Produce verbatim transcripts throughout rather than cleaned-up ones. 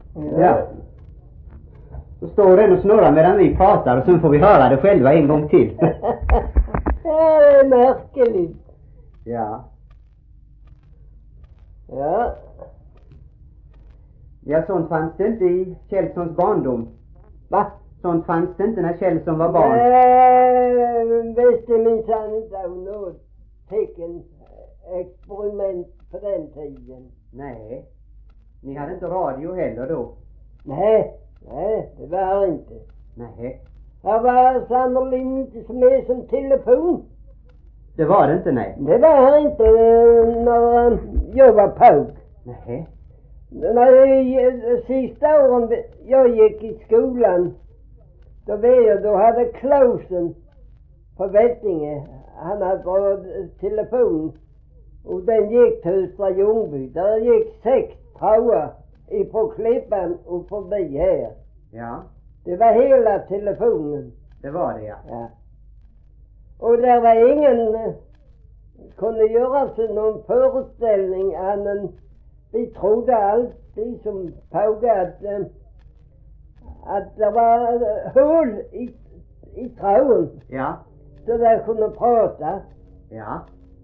Ja. ja. Då står den och snurrar medan vi pratar och sen får vi höra det själva en gång till. Ja, det är märkligt. Ja. Ja. Ja, sånt fanns det inte i Kjellssons barndom. Va? Sånt fanns det inte när Kjellsson var barn. Nej, visste minsann inte om något tecken experiment på den tiden. Nej. Ni hade inte radio heller då? Nej, nej, det var inte. Nej. Det var sannolikt inte så mycket som telefon. Det var det inte, nej. Det var inte när jag var påg. Nej. När sista åren jag gick i skolan, då var jag, då hade Klausen på Vettinge, han hade dragit telefon och den gick till Östra Ljungby. Där gick sex trådar ifrån Klippan och förbi här. Ja. Det var hela telefonen. Det var det, ja. Ja. Och där var ingen eh, kunde göra sig någon föreställning annan. Vi trodde alltid som pågade att, eh, att det var eh, hål i, i tråden. Ja. Så där kunde prata. Ja.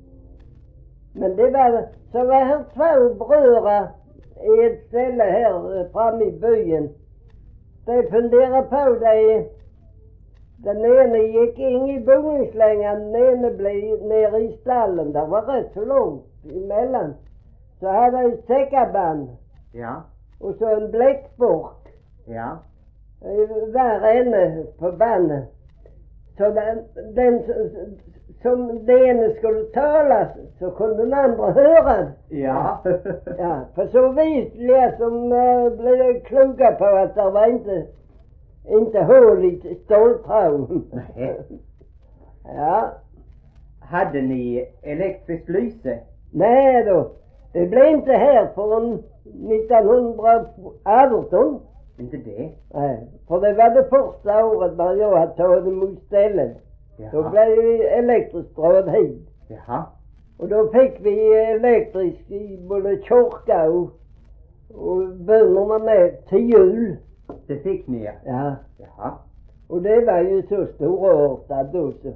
Men det var, så var här två bröder i ett ställe här eh, framme i byn. De funderade på det. Den ene gick in i boningslängan, den ene blev nere i stallen. Det var rätt så långt emellan. Så hade jag säckaband. Ja. Och så en bläckburk. Ja. Var änne på bandet. Så den, den som den ene skulle tala så kunde den andra höra. Ja. Ja, för så vis blev som uh, blev kloka på att det var inte inte hål i ståltråden. Nej. Ja. Hade ni elektriskt lyse? Nej då. Det blev inte här förrän nittonhundraarton. Inte det? Nej, för det var det första året när jag hade tagit emot stället. Jaha. Då blev det elektriskt drag hit. Jaha. Och då fick vi elektriskt i både kyrka och, och bönorna med till jul. Det fick ni, ja. Ja. Jaha. Och det var ju så storartat då så.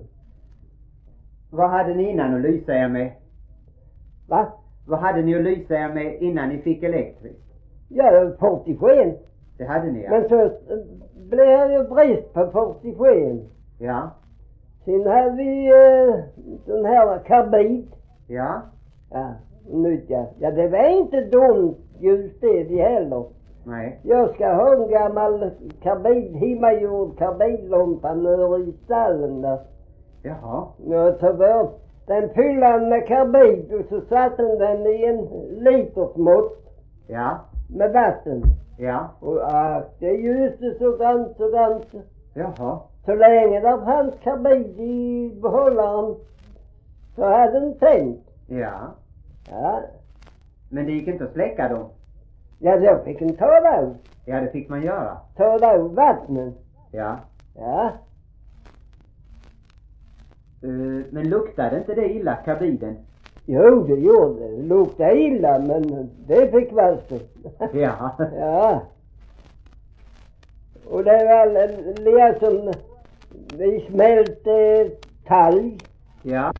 Vad hade ni innan att lysa er med? Va? Vad hade ni att lysa er med innan ni fick elektriskt? Ja, fyrtiosken. Det hade ni, ja. Men så blev det ju brist på fyrtiosken. Ja. Sen hade vi eh, den här karbid. Ja. Ja, nyttja. Ja, det var inte dumt just det de heller. Nej. Jag ska ha en gammal karbid, hemmagjord karbidlampa nere i stallen där. Jaha. Jag tog bort den fyllan med karbid och så satte den i en liters mått Ja. med vatten. Ja. Och ah, det ljuste så grant så grant. Jaha. Så länge där fanns karbid i behållaren så hade den tänt. Ja. Ja. Men det gick inte att släcka dem? Ja, då fick en ta av. Ja, det fick man göra. Ta av vattnen. Ja. Ja. Uh, men luktade inte det illa, karbiden? Jo, det gjorde det. Det luktade illa, men det fick vatten. Ja. Ja. Och det var liksom vi smälte talg. Ja.